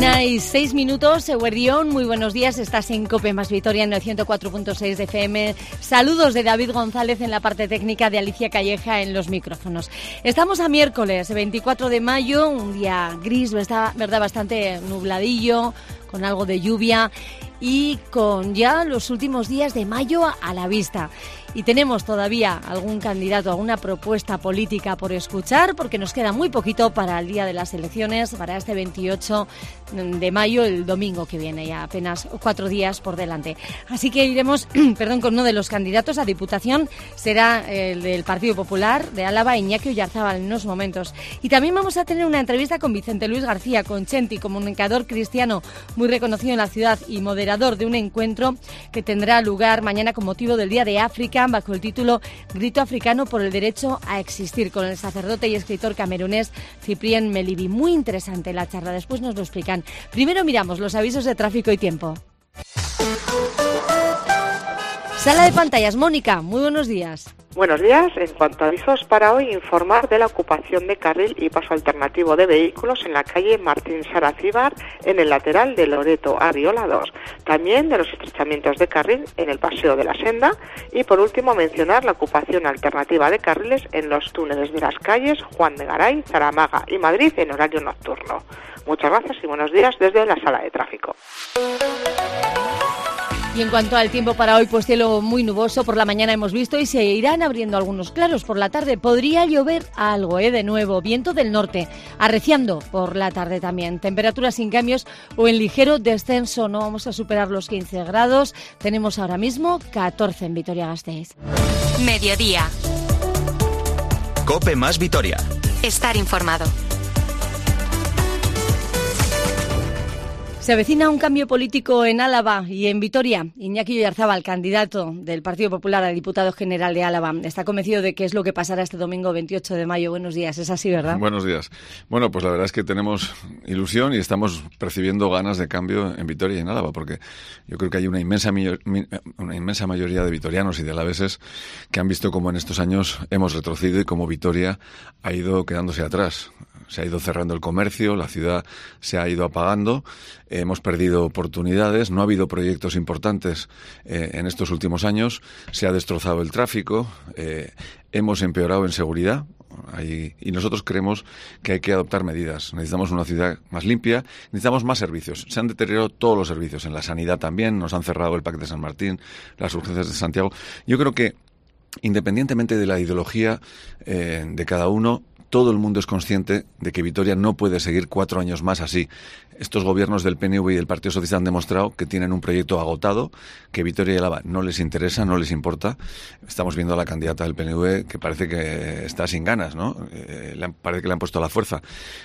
1:06, Eguerdión, muy buenos días, estás en COPE más Vitoria en el 104.6 de FM. Saludos de David González en la parte técnica, de Alicia Calleja en los micrófonos. Estamos a miércoles 24 de mayo, un día gris, verdad, bastante nubladillo, con algo de lluvia y con ya los últimos días de mayo a la vista. Y tenemos todavía algún candidato, alguna propuesta política por escuchar, porque nos queda muy poquito para el día de las elecciones, para este 28 de mayo, el domingo que viene, ya apenas 4 días por delante. Así que iremos, con uno de los candidatos a Diputación, será el del Partido Popular de Álava, Iñaki Oyarzábal, en unos momentos. Y también vamos a tener una entrevista con Vicente Luis García, con Chenti, comunicador cristiano muy reconocido en la ciudad y moderador de un encuentro que tendrá lugar mañana con motivo del Día de África, bajo el título Grito Africano por el Derecho a Existir, con el sacerdote y escritor camerunés Cyprien Melibi. Muy interesante la charla, después nos lo explican. Primero miramos los avisos de tráfico y tiempo. Sala de pantallas, Mónica, muy buenos días. Buenos días. En cuanto a avisos para hoy, informar de la ocupación de carril y paso alternativo de vehículos en la calle Martín Saracíbar, en el lateral de Loreto Arriola 2. También de los estrechamientos de carril en el Paseo de la Senda. Y por último, mencionar la ocupación alternativa de carriles en los túneles de las calles Juan de Garay, Zaramaga y Madrid en horario nocturno. Muchas gracias y buenos días desde la sala de tráfico. Y en cuanto al tiempo para hoy, pues cielo muy nuboso por la mañana hemos visto y se irán abriendo algunos claros por la tarde. Podría llover algo, de nuevo, viento del norte, arreciando por la tarde también. Temperaturas sin cambios o en ligero descenso, no vamos a superar los 15 grados. Tenemos ahora mismo 14 en Vitoria-Gasteiz. Mediodía. COPE más Vitoria. Estar informado. Se avecina un cambio político en Álava y en Vitoria. Iñaki Oyarzábal, candidato del Partido Popular a diputado general de Álava, está convencido de qué es lo que pasará este domingo 28 de mayo. Buenos días, es así, ¿verdad? Buenos días. Bueno, pues la verdad es que tenemos ilusión y estamos percibiendo ganas de cambio en Vitoria y en Álava, porque yo creo que hay una inmensa mayoría de vitorianos y de alaveses que han visto cómo en estos años hemos retrocedido y cómo Vitoria ha ido quedándose atrás. Se ha ido cerrando el comercio, la ciudad se ha ido apagando, hemos perdido oportunidades, no ha habido proyectos importantes en estos últimos años, se ha destrozado el tráfico, hemos empeorado en seguridad. Y nosotros creemos que hay que adoptar medidas. Necesitamos una ciudad más limpia, necesitamos más servicios. Se han deteriorado todos los servicios, en la sanidad también, nos han cerrado el PAC de San Martín, las urgencias de Santiago. Yo creo que, independientemente de la ideología de cada uno, todo el mundo es consciente de que Vitoria no puede seguir 4 años más así. Estos gobiernos del PNV y del Partido Socialista han demostrado que tienen un proyecto agotado, que Vitoria y Álava no les interesa, no les importa. Estamos viendo a la candidata del PNV que parece que está sin ganas, ¿no? Parece que le han puesto la fuerza.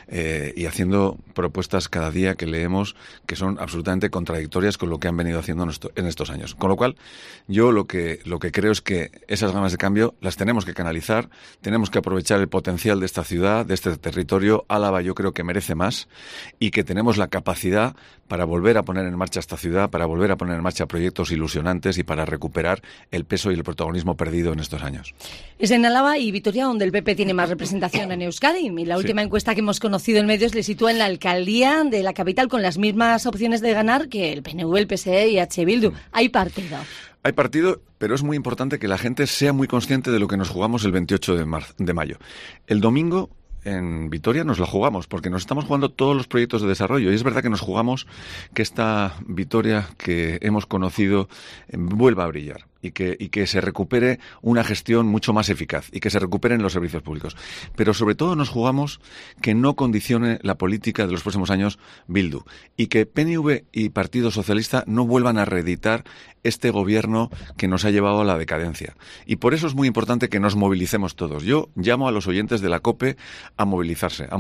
Y haciendo propuestas cada día que leemos que son absolutamente contradictorias con lo que han venido haciendo en estos años. Con lo cual, yo lo que creo es que esas ganas de cambio las tenemos que canalizar, tenemos que aprovechar el potencial de esta ciudad, de este territorio. Álava yo creo que merece más y que tenemos la capacidad para volver a poner en marcha esta ciudad, para volver a poner en marcha proyectos ilusionantes y para recuperar el peso y el protagonismo perdido en estos años. Es en Álava y Vitoria donde el PP tiene más representación en Euskadi, y la última encuesta que hemos conocido en medios le sitúa en la alcaldía de la capital con las mismas opciones de ganar que el PNV, el PSE y H. Bildu. Hay partido. Hay partido, pero es muy importante que la gente sea muy consciente de lo que nos jugamos el 28 de mayo. El domingo en Vitoria nos la jugamos, porque nos estamos jugando todos los proyectos de desarrollo. Y es verdad que nos jugamos que esta Vitoria que hemos conocido vuelva a brillar. Y que se recupere una gestión mucho más eficaz y que se recuperen los servicios públicos. Pero sobre todo nos jugamos que no condicione la política de los próximos años Bildu y que PNV y Partido Socialista no vuelvan a reeditar este gobierno que nos ha llevado a la decadencia. Y por eso es muy importante que nos movilicemos todos. Yo llamo a los oyentes de la COPE a movilizarse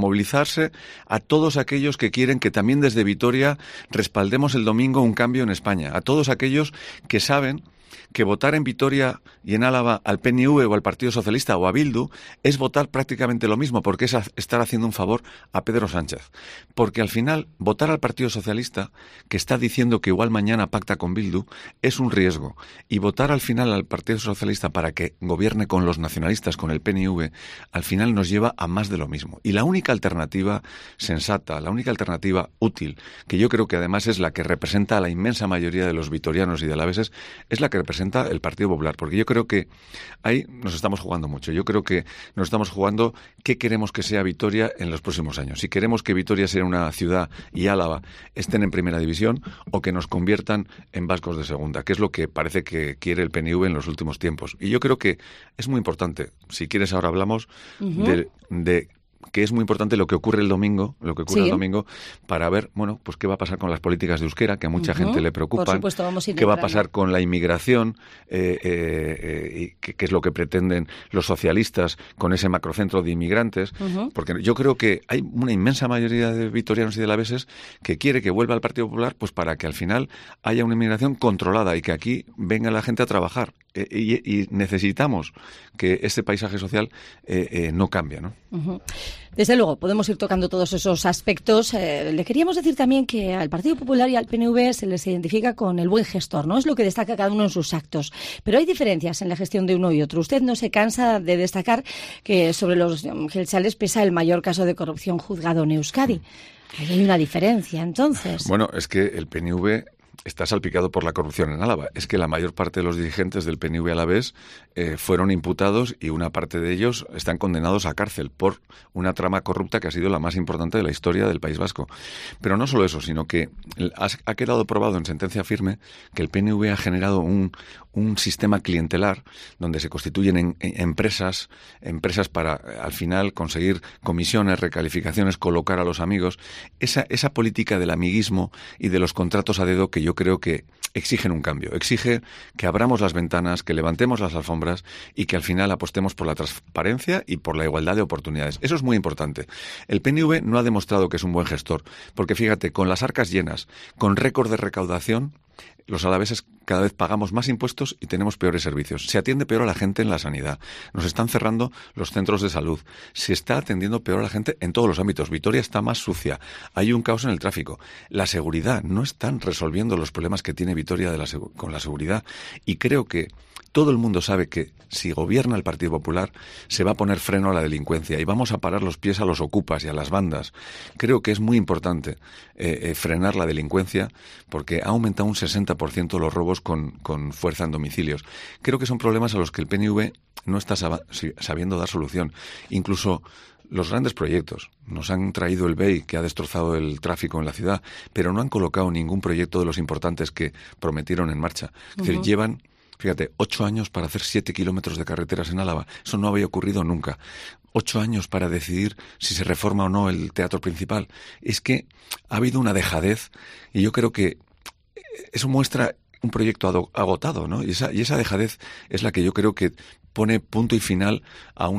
a todos aquellos que quieren que también desde Vitoria respaldemos el domingo un cambio en España, a todos aquellos que saben que votar en Vitoria y en Álava al PNV o al Partido Socialista o a Bildu es votar prácticamente lo mismo, porque es estar haciendo un favor a Pedro Sánchez. Porque al final, votar al Partido Socialista, que está diciendo que igual mañana pacta con Bildu, es un riesgo. Y votar al final al Partido Socialista para que gobierne con los nacionalistas, con el PNV, al final nos lleva a más de lo mismo. Y la única alternativa sensata, la única alternativa útil, que yo creo que además es la que representa a la inmensa mayoría de los vitorianos y de alaveses, es la que representa el Partido Popular. Porque yo creo que ahí nos estamos jugando mucho. Yo creo que nos estamos jugando qué queremos que sea Vitoria en los próximos años. Si queremos que Vitoria sea una ciudad y Álava estén en primera división o que nos conviertan en vascos de segunda, que es lo que parece que quiere el PNV en los últimos tiempos. Y yo creo que es muy importante. Si quieres ahora hablamos de que es muy importante lo que ocurre el domingo, el domingo, para ver, bueno, pues qué va a pasar con las políticas de euskera, que a mucha gente le preocupan. Por supuesto, vamos a ir qué va a pasar con la inmigración, y qué es lo que pretenden los socialistas con ese macrocentro de inmigrantes, porque yo creo que hay una inmensa mayoría de vitorianos y de alaveses que quiere que vuelva al Partido Popular, pues para que al final haya una inmigración controlada y que aquí venga la gente a trabajar. Y necesitamos que este paisaje social no cambie, ¿no? Desde luego, podemos ir tocando todos esos aspectos. Le queríamos decir también que al Partido Popular y al PNV se les identifica con el buen gestor, ¿no? Es lo que destaca cada uno en sus actos. Pero hay diferencias en la gestión de uno y otro. Usted no se cansa de destacar que sobre los jeltzales pesa el mayor caso de corrupción juzgado en Euskadi. Ahí hay una diferencia, entonces. Bueno, es que el PNV está salpicado por la corrupción en Álava. Es que la mayor parte de los dirigentes del PNV alavés fueron imputados y una parte de ellos están condenados a cárcel por una trama corrupta que ha sido la más importante de la historia del País Vasco. Pero no solo eso, sino que ha quedado probado en sentencia firme que el PNV ha generado un sistema clientelar donde se constituyen empresas para al final conseguir comisiones, recalificaciones, colocar a los amigos. Esa política del amiguismo y de los contratos a dedo que yo creo que exigen un cambio. Exige que abramos las ventanas, que levantemos las alfombras y que al final apostemos por la transparencia y por la igualdad de oportunidades. Eso es muy importante. El PNV no ha demostrado que es un buen gestor, porque fíjate, con las arcas llenas, con récord de recaudación, los alaveses cada vez pagamos más impuestos y tenemos peores servicios. Se atiende peor a la gente en la sanidad. Nos están cerrando los centros de salud. Se está atendiendo peor a la gente en todos los ámbitos. Vitoria está más sucia. Hay un caos en el tráfico. La seguridad. No están resolviendo los problemas que tiene Vitoria con la seguridad. Y creo que todo el mundo sabe que si gobierna el Partido Popular se va a poner freno a la delincuencia y vamos a parar los pies a los ocupas y a las bandas. Creo que es muy importante frenar la delincuencia porque ha aumentado un 60% los robos con fuerza en domicilios. Creo que son problemas a los que el PNV no está sabiendo dar solución. Incluso los grandes proyectos. Nos han traído el BEI, que ha destrozado el tráfico en la ciudad, pero no han colocado ningún proyecto de los importantes que prometieron en marcha. Es decir, llevan, fíjate, 8 años para hacer 7 kilómetros de carreteras en Álava. Eso no había ocurrido nunca. 8 años para decidir si se reforma o no el teatro principal. Es que ha habido una dejadez y yo creo que eso muestra un proyecto agotado, ¿no? Y esa dejadez es la que yo creo que pone punto y final a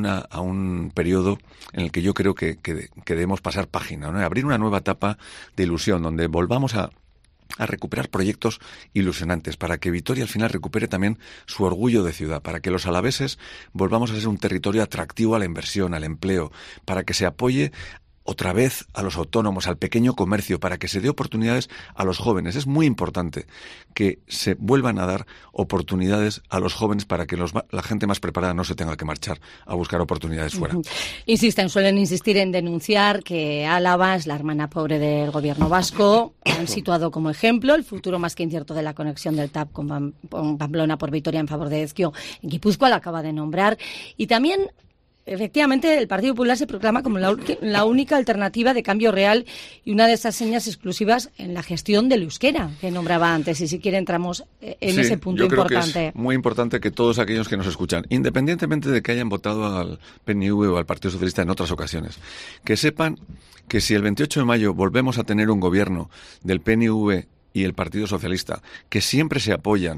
un periodo en el que yo creo que debemos pasar página, ¿no? Abrir una nueva etapa de ilusión donde volvamos a recuperar proyectos ilusionantes, para que Vitoria al final recupere también su orgullo de ciudad, para que los alaveses volvamos a ser un territorio atractivo a la inversión, al empleo, para que se apoye otra vez a los autónomos, al pequeño comercio, para que se dé oportunidades a los jóvenes. Es muy importante que se vuelvan a dar oportunidades a los jóvenes para que la gente más preparada no se tenga que marchar a buscar oportunidades fuera. Suelen insistir en denunciar que Álava es la hermana pobre del gobierno vasco. Han situado como ejemplo el futuro más que incierto de la conexión del TAP con Pamplona por Vitoria en favor de Ezkio. En Guipúzcoa la acaba de nombrar. Y también, efectivamente, el Partido Popular se proclama como la única alternativa de cambio real y una de esas señas exclusivas en la gestión del euskera que nombraba antes. Y si quiere entramos en ese punto importante. Yo creo que es muy importante que todos aquellos que nos escuchan, independientemente de que hayan votado al PNV o al Partido Socialista en otras ocasiones, que sepan que si el 28 de mayo volvemos a tener un gobierno del PNV y el Partido Socialista, que siempre se apoyan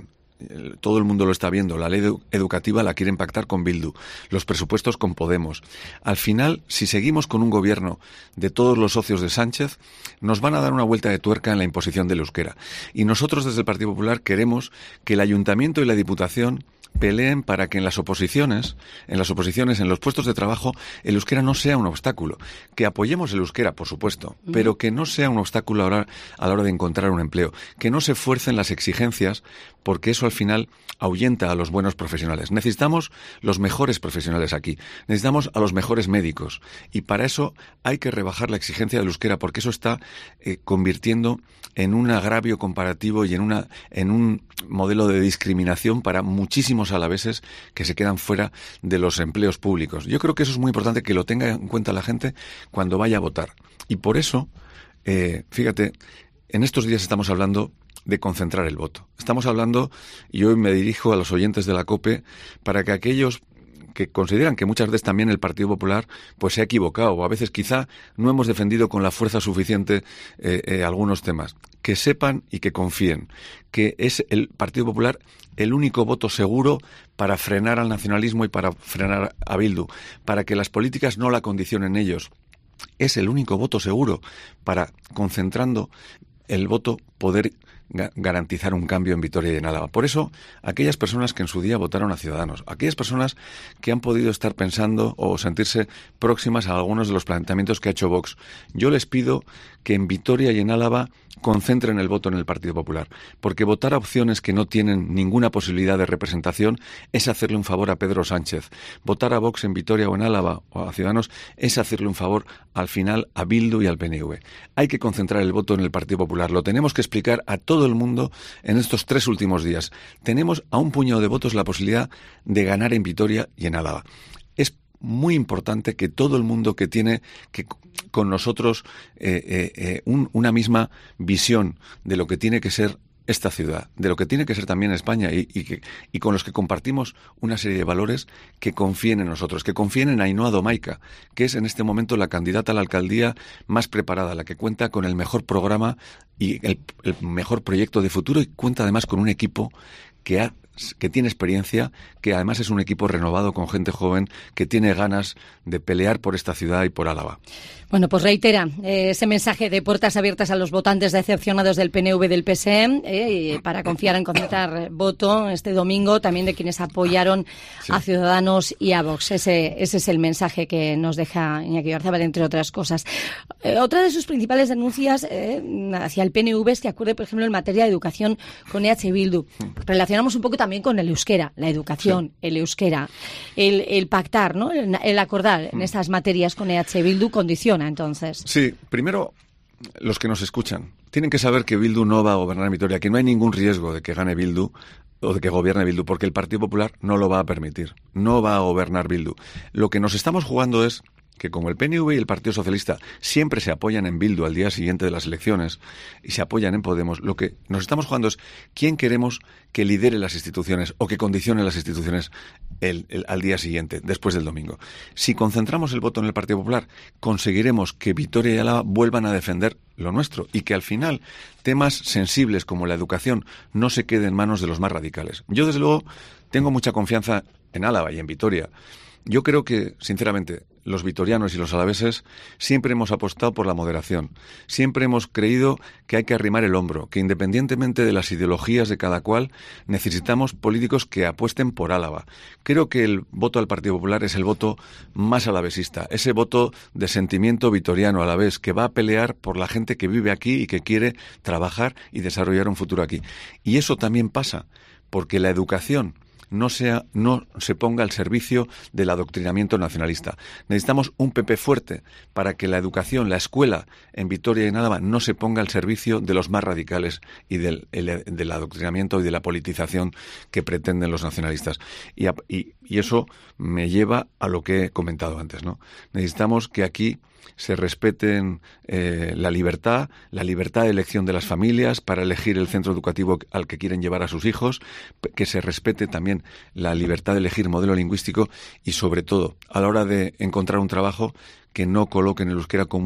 todo el mundo lo está viendo, la ley educativa la quieren pactar con Bildu, los presupuestos con Podemos. Al final, si seguimos con un gobierno de todos los socios de Sánchez, nos van a dar una vuelta de tuerca en la imposición del euskera. Y nosotros desde el Partido Popular queremos que el Ayuntamiento y la Diputación peleen para que en las oposiciones, en los puestos de trabajo, el euskera no sea un obstáculo. Que apoyemos el euskera, por supuesto, pero que no sea un obstáculo a la hora de encontrar un empleo. Que no se fuercen las exigencias, porque eso al final ahuyenta a los buenos profesionales. Necesitamos los mejores profesionales aquí. Necesitamos a los mejores médicos. Y para eso hay que rebajar la exigencia del euskera, porque eso está convirtiendo en un agravio comparativo y en un modelo de discriminación para muchísimos alaveses que se quedan fuera de los empleos públicos. Yo creo que eso es muy importante que lo tenga en cuenta la gente cuando vaya a votar. Y por eso, fíjate, en estos días estamos hablando de concentrar el voto. Estamos hablando, y hoy me dirijo a los oyentes de la COPE, para que aquellos que consideran que muchas veces también el Partido Popular pues se ha equivocado, o a veces quizá no hemos defendido con la fuerza suficiente algunos temas, que sepan y que confíen que es el Partido Popular el único voto seguro para frenar al nacionalismo y para frenar a Bildu, para que las políticas no la condicionen ellos. Es el único voto seguro para, concentrando el voto, poder garantizar un cambio en Vitoria y en Álava. Por eso, aquellas personas que en su día votaron a Ciudadanos, aquellas personas que han podido estar pensando o sentirse próximas a algunos de los planteamientos que ha hecho Vox, yo les pido que en Vitoria y en Álava concentren el voto en el Partido Popular, porque votar a opciones que no tienen ninguna posibilidad de representación es hacerle un favor a Pedro Sánchez. Votar a Vox en Vitoria o en Álava o a Ciudadanos es hacerle un favor al final a Bildu y al PNV. Hay que concentrar el voto en el Partido Popular. Lo tenemos que explicar a todo el mundo en estos 3 últimos días. Tenemos a un puñado de votos la posibilidad de ganar en Vitoria y en Álava. Es muy importante que todo el mundo que tiene que con nosotros una misma visión de lo que tiene que ser esta ciudad, de lo que tiene que ser también España y con los que compartimos una serie de valores, que confíen en nosotros, que confíen en Ainhoa Domaica, que es en este momento la candidata a la alcaldía más preparada, la que cuenta con el mejor programa y el mejor proyecto de futuro, y cuenta además con un equipo que tiene experiencia, que además es un equipo renovado con gente joven que tiene ganas de pelear por esta ciudad y por Álava. Bueno, pues reitera ese mensaje de puertas abiertas a los votantes decepcionados del PNV y del PSE para confiar en concentrar voto este domingo, también de quienes apoyaron a Ciudadanos y a Vox. Ese es el mensaje que nos deja Iñaki Oyarzabal, entre otras cosas. Otra de sus principales denuncias hacia el PNV es que acuerde, por ejemplo, en materia de educación con EH Bildu. Relacionamos un poco también con el euskera, la educación, el euskera, el pactar, ¿no? El acordar en estas materias con EH Bildu condiciona, entonces. Sí, primero, los que nos escuchan tienen que saber que Bildu no va a gobernar en Vitoria, que no hay ningún riesgo de que gane Bildu o de que gobierne Bildu, porque el Partido Popular no lo va a permitir, no va a gobernar Bildu. Lo que nos estamos jugando es que como el PNV y el Partido Socialista siempre se apoyan en Bildu al día siguiente de las elecciones y se apoyan en Podemos, lo que nos estamos jugando es quién queremos que lidere las instituciones o que condicione las instituciones al día siguiente, después del domingo. Si concentramos el voto en el Partido Popular, conseguiremos que Vitoria y Álava vuelvan a defender lo nuestro y que al final temas sensibles como la educación no se queden en manos de los más radicales. Yo, desde luego, tengo mucha confianza en Álava y en Vitoria. Yo creo que, sinceramente, los vitorianos y los alaveses siempre hemos apostado por la moderación. Siempre hemos creído que hay que arrimar el hombro, que independientemente de las ideologías de cada cual, necesitamos políticos que apuesten por Álava. Creo que el voto al Partido Popular es el voto más alavesista, ese voto de sentimiento vitoriano alavés, que va a pelear por la gente que vive aquí y que quiere trabajar y desarrollar un futuro aquí. Y eso también pasa porque la educación no se ponga al servicio del adoctrinamiento nacionalista. Necesitamos un PP fuerte para que la educación, la escuela en Vitoria y en Álava no se ponga al servicio de los más radicales y del adoctrinamiento y de la politización que pretenden los nacionalistas. Y eso me lleva a lo que he comentado antes, ¿no? Necesitamos que aquí se respeten la libertad de elección de las familias para elegir el centro educativo al que quieren llevar a sus hijos, que se respete también la libertad de elegir modelo lingüístico y, sobre todo, a la hora de encontrar un trabajo, que no coloquen el euskera como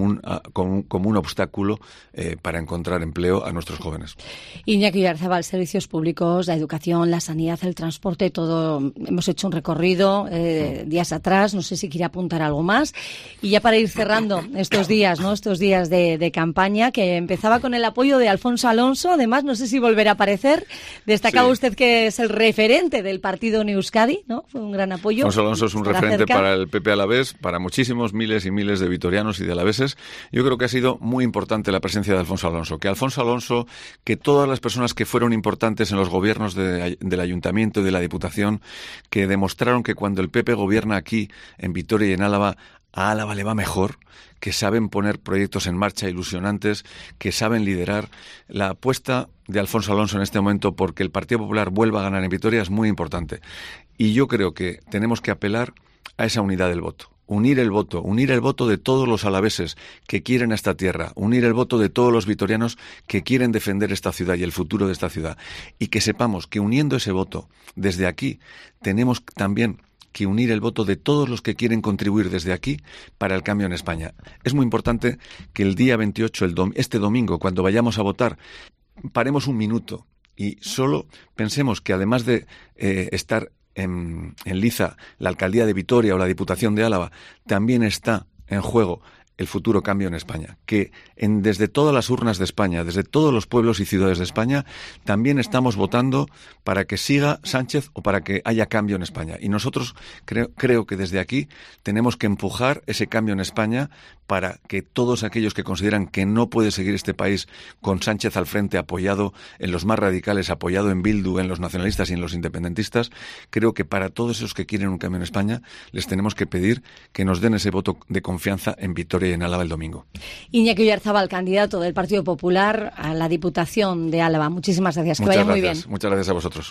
un obstáculo para encontrar empleo a nuestros jóvenes. Iñaki Oyarzabal, servicios públicos, la educación, la sanidad, el transporte, todo. Hemos hecho un recorrido días atrás, no sé si quiere apuntar algo más. Y ya para ir cerrando estos días, ¿no? Estos días de campaña, que empezaba con el apoyo de Alfonso Alonso, además, no sé si volverá a aparecer. Destacaba usted que es el referente del partido en Euskadi, ¿no? Fue un gran apoyo. Alfonso Alonso es un referente para el PP Alavés, para muchísimos miles y miles de vitorianos y de alaveses. Yo creo que ha sido muy importante la presencia de Alfonso Alonso. Que Alfonso Alonso, que todas las personas que fueron importantes en los gobiernos del Ayuntamiento y de la Diputación, que demostraron que cuando el PP gobierna aquí, en Vitoria y en Álava, a Álava le va mejor, que saben poner proyectos en marcha ilusionantes, que saben liderar. La apuesta de Alfonso Alonso en este momento porque el Partido Popular vuelva a ganar en Vitoria es muy importante. Y yo creo que tenemos que apelar a esa unidad del voto. Unir el voto de todos los alaveses que quieren esta tierra, unir el voto de todos los vitorianos que quieren defender esta ciudad y el futuro de esta ciudad. Y que sepamos que uniendo ese voto desde aquí, tenemos también que unir el voto de todos los que quieren contribuir desde aquí para el cambio en España. Es muy importante que el día 28, este domingo, cuando vayamos a votar, paremos un minuto y solo pensemos que además de estar en liza la alcaldía de Vitoria o la Diputación de Álava, también está en juego el futuro cambio en España, que desde todas las urnas de España, desde todos los pueblos y ciudades de España, también estamos votando para que siga Sánchez o para que haya cambio en España. Y nosotros creo que desde aquí tenemos que empujar ese cambio en España para que todos aquellos que consideran que no puede seguir este país con Sánchez al frente, apoyado en los más radicales, apoyado en Bildu, en los nacionalistas y en los independentistas, creo que para todos esos que quieren un cambio en España, les tenemos que pedir que nos den ese voto de confianza en Vitoria y en Álava el domingo. Iñaki Oyarzabal, candidato del Partido Popular a la Diputación de Álava. Muchísimas gracias. Que vaya muy bien. Muchas gracias a vosotros.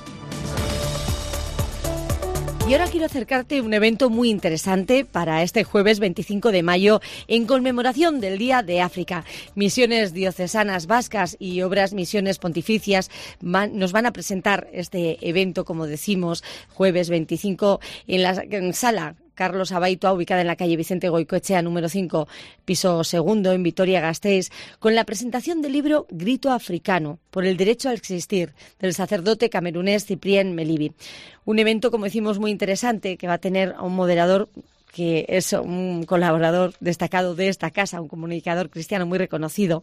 Y ahora quiero acercarte a un evento muy interesante para este jueves 25 de mayo en conmemoración del Día de África. Misiones diocesanas vascas y obras misiones pontificias nos van a presentar este evento, como decimos, jueves 25 en la sala Carlos Abaitua, ubicada en la calle Vicente Goicoechea, número 5, piso segundo, en Vitoria-Gasteiz, con la presentación del libro Grito Africano, por el derecho a existir, del sacerdote camerunés Cyprien Melibi. Un evento, como decimos, muy interesante, que va a tener a un moderador que es un colaborador destacado de esta casa, un comunicador cristiano muy reconocido,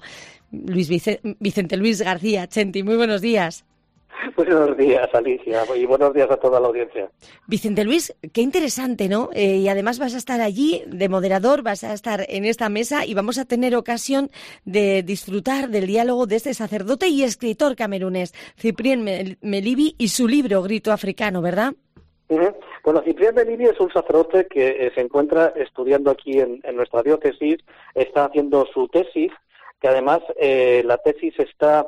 Vicente Luis García Chenti. Muy buenos días. Buenos días, Alicia, y buenos días a toda la audiencia. Vicente Luis, qué interesante, ¿no? Y además vas a estar allí de moderador, vas a estar en esta mesa y vamos a tener ocasión de disfrutar del diálogo de este sacerdote y escritor camerunés, Cyprien Melibi, y su libro Grito Africano, ¿verdad? Uh-huh. Bueno, Cyprien Melibi es un sacerdote que se encuentra estudiando aquí en nuestra diócesis, está haciendo su tesis, que además la tesis está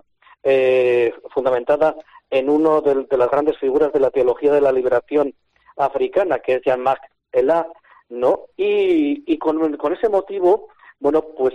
fundamentada en uno de las grandes figuras de la teología de la liberación africana, que es Jean-Marc Ella, ¿no? Y con ese motivo, bueno, pues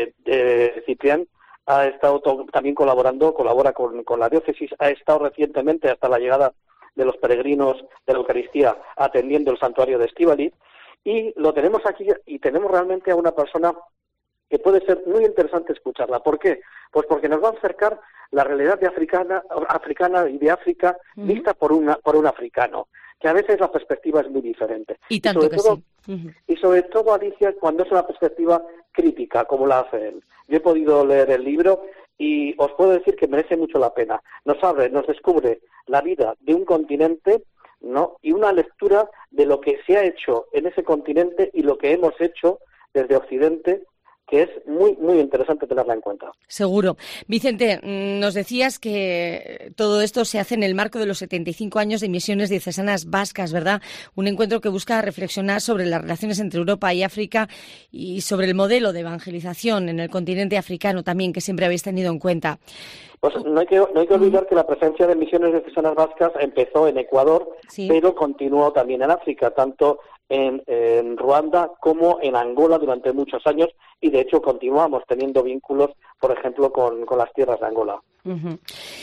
Cyprien ha estado también colabora con la diócesis, ha estado recientemente, hasta la llegada de los peregrinos de la Eucaristía, atendiendo el santuario de Estíbaliz, y lo tenemos aquí, y tenemos realmente a una persona que puede ser muy interesante escucharla. ¿Por qué? Pues porque nos va a acercar la realidad de africana y de África vista por un africano, que a veces la perspectiva es muy diferente. Y tanto que sí. Y sobre todo, Alicia, cuando es una perspectiva crítica, como la hace él. Yo he podido leer el libro y os puedo decir que merece mucho la pena. Nos descubre la vida de un continente, ¿no? Y una lectura de lo que se ha hecho en ese continente y lo que hemos hecho desde Occidente, que es muy, muy interesante tenerla en cuenta. Seguro. Vicente, nos decías que todo esto se hace en el marco de los 75 años de misiones diocesanas vascas, ¿verdad? Un encuentro que busca reflexionar sobre las relaciones entre Europa y África y sobre el modelo de evangelización en el continente africano también, que siempre habéis tenido en cuenta. Pues no hay que olvidar que la presencia de misiones diocesanas vascas empezó en Ecuador, sí, pero continuó también en África, tanto en Ruanda como en Angola durante muchos años, y de hecho continuamos teniendo vínculos, por ejemplo, con las tierras de Angola. Uh-huh.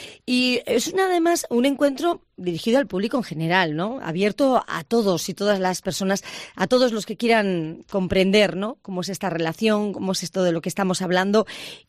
Y es además un encuentro dirigido al público en general, ¿no? Abierto a todos y todas las personas, a todos los que quieran comprender, ¿no? Cómo es esta relación, cómo es esto de lo que estamos hablando,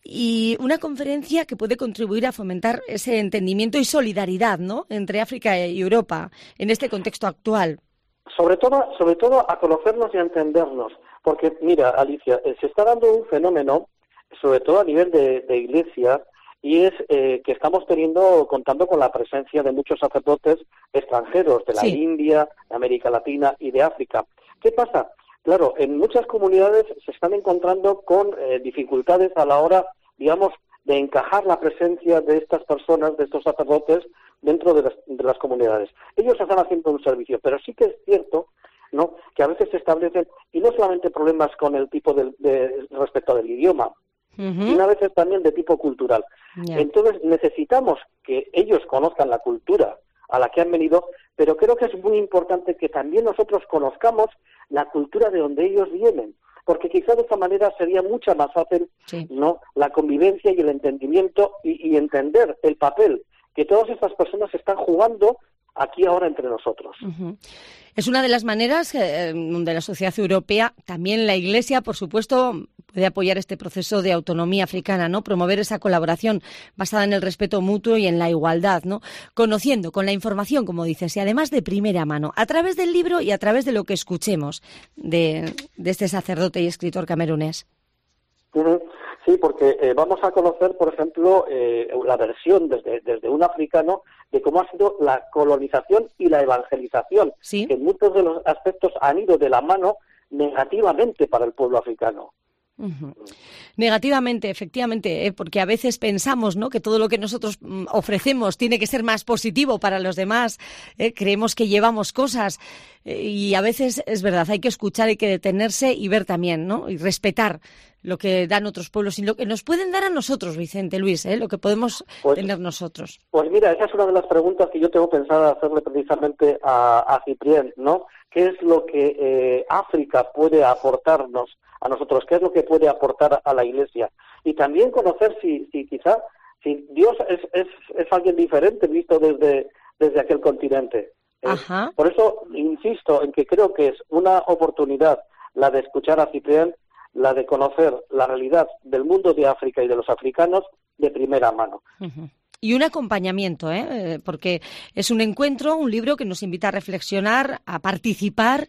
y una conferencia que puede contribuir a fomentar ese entendimiento y solidaridad, ¿no? Entre África y Europa en este contexto actual. Sobre todo a conocernos y a entendernos, porque mira, Alicia, se está dando un fenómeno, sobre todo a nivel de iglesia, y es que estamos contando con la presencia de muchos sacerdotes extranjeros de la India, de América Latina y de África. ¿Qué pasa? Claro, en muchas comunidades se están encontrando con dificultades a la hora, digamos, de encajar la presencia de estas personas, de estos sacerdotes, dentro de las comunidades. Ellos están haciendo un servicio, pero sí que es cierto, ¿no?, que a veces se establecen, y no solamente problemas con el tipo respecto del idioma, sino a veces también de tipo cultural. Entonces necesitamos que ellos conozcan la cultura a la que han venido, pero creo que es muy importante que también nosotros conozcamos la cultura de donde ellos vienen, porque quizás de esta manera sería mucho más fácil, ¿no?, la convivencia y el entendimiento y entender el papel que todas estas personas están jugando aquí ahora entre nosotros. Uh-huh. Es una de las maneras donde la sociedad europea, también la Iglesia, por supuesto, puede apoyar este proceso de autonomía africana, ¿no? Promover esa colaboración basada en el respeto mutuo y en la igualdad, ¿no? Conociendo con la información, como dices, y además de primera mano, a través del libro y a través de lo que escuchemos de este sacerdote y escritor camerunés. Uh-huh. Sí, porque vamos a conocer, por ejemplo, la versión desde un africano de cómo ha sido la colonización y la evangelización, que en muchos de los aspectos han ido de la mano negativamente para el pueblo africano. Uh-huh. Negativamente, efectivamente, porque a veces pensamos, ¿no?, que todo lo que nosotros ofrecemos tiene que ser más positivo para los demás, creemos que llevamos cosas y a veces es verdad, hay que escuchar, hay que detenerse y ver también, ¿no?, y respetar lo que dan otros pueblos y lo que nos pueden dar a nosotros, Vicente Luis, lo que podemos tener nosotros. Pues mira, esa es una de las preguntas que yo tengo pensada hacerle precisamente a Ciprián, ¿no? ¿Qué es lo que África puede aportarnos a nosotros? ¿Qué es lo que puede aportar a la Iglesia? Y también conocer si Dios es alguien diferente visto desde aquel continente. Ajá. Por eso insisto en que creo que es una oportunidad la de escuchar a Ciprián, la de conocer la realidad del mundo de África y de los africanos de primera mano. Uh-huh. Y un acompañamiento, porque es un encuentro, un libro que nos invita a reflexionar, a participar.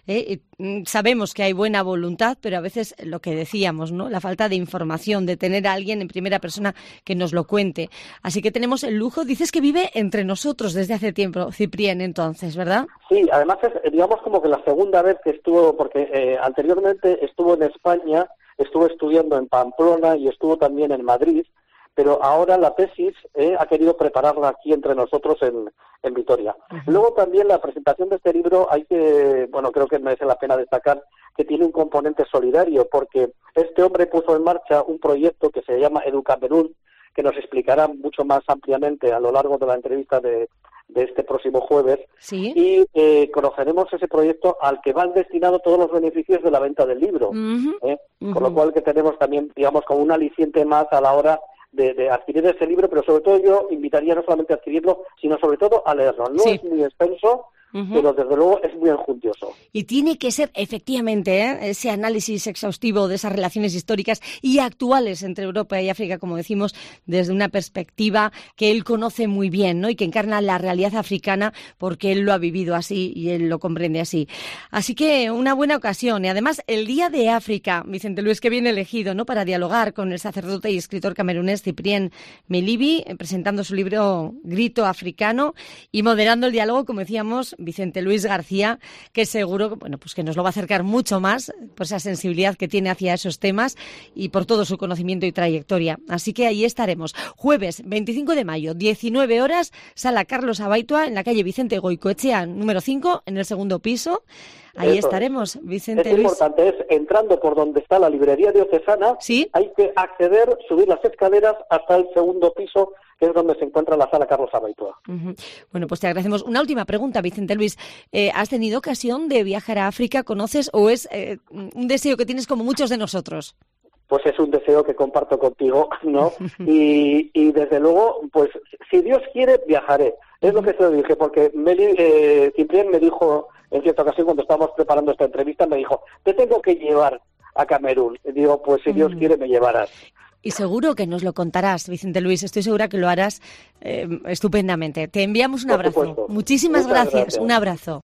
Sabemos que hay buena voluntad, pero a veces lo que decíamos, ¿no?, la falta de información, de tener a alguien en primera persona que nos lo cuente. Así que tenemos el lujo, dices que vive entre nosotros desde hace tiempo, Ciprián, entonces, ¿verdad? Sí, además es, digamos, como que la segunda vez que estuvo, porque anteriormente estuvo en España, estuvo estudiando en Pamplona y estuvo también en Madrid, pero ahora la tesis ha querido prepararla aquí entre nosotros en Vitoria. Uh-huh. Luego también la presentación de este libro creo que merece la pena destacar que tiene un componente solidario, porque este hombre puso en marcha un proyecto que se llama Educamerún, que nos explicará mucho más ampliamente a lo largo de la entrevista de este próximo jueves. ¿Sí? Y conoceremos ese proyecto al que van destinados todos los beneficios de la venta del libro. Uh-huh. Con lo cual que tenemos también, digamos, como un aliciente más a la hora de adquirir ese libro, pero sobre todo yo invitaría no solamente a adquirirlo, sino sobre todo a leerlo. No es muy extenso, pero desde luego es muy enjundioso. Y tiene que ser efectivamente ese análisis exhaustivo de esas relaciones históricas y actuales entre Europa y África, como decimos, desde una perspectiva que él conoce muy bien, ¿no?, y que encarna la realidad africana porque él lo ha vivido así y él lo comprende así. Así que una buena ocasión. Y además el Día de África, Vicente Luis, que bien elegido, ¿no?, para dialogar con el sacerdote y escritor camerunés Ciprián Melibi, presentando su libro Grito Africano y moderando el diálogo, como decíamos, Vicente Luis García, que seguro que nos lo va a acercar mucho más por esa sensibilidad que tiene hacia esos temas y por todo su conocimiento y trayectoria. Así que ahí estaremos. Jueves 25 de mayo, 19 horas, Sala Carlos Abaitua, en la calle Vicente Goicoechea, número 5, en el segundo piso. Ahí estaremos, Vicente Luis. Es importante, es entrando por donde está la librería diocesana, ¿sí?, hay que acceder, subir las escaleras hasta el segundo piso, que es donde se encuentra la Sala Carlos Abaitua. Uh-huh. Bueno, pues te agradecemos. Una última pregunta, Vicente Luis. ¿Has tenido ocasión de viajar a África? ¿Conoces o es un deseo que tienes como muchos de nosotros? pues es un deseo que comparto contigo, ¿no? Y desde luego, pues si Dios quiere, viajaré. Es lo que te dije, porque Ciprián me dijo en cierta ocasión, cuando estábamos preparando esta entrevista, me dijo, te tengo que llevar a Camerún. Y digo, pues si Dios quiere, me llevarás. Y seguro que nos lo contarás, Vicente Luis. Estoy segura que lo harás estupendamente. Te enviamos un abrazo. Supuesto. Muchísimas gracias. Un abrazo.